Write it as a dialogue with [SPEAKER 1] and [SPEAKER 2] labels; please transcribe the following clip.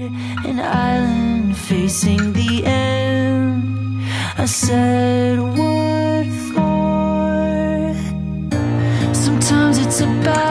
[SPEAKER 1] an island facing the end. I said, what for? Sometimes it's about